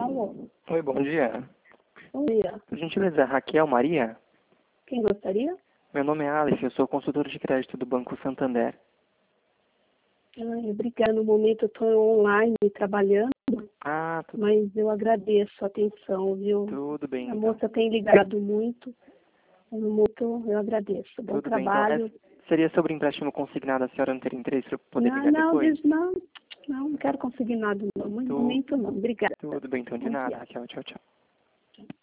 Alô, Oi, bom dia. bom dia. Por gentileza, Raquel Maria? Quem gostaria? Meu nome é Aleph, eu sou consultor de crédito do Banco Santander. Ai, obrigada. No momento eu estou online trabalhando, Ah, mas eu agradeço a atenção, viu? tudo bem A então. moça tem ligado muito, no momento eu agradeço. Bom Tudo bem então. trabalho. Seria sobre empréstimo consignado, a senhora não teria interesse para eu poder Não, ligar não, depois? não quero conseguir nada, não. No Tu- momento não. Obrigada. Tudo bem então, de Bom nada, dia. Raquel. Tchau, tchau.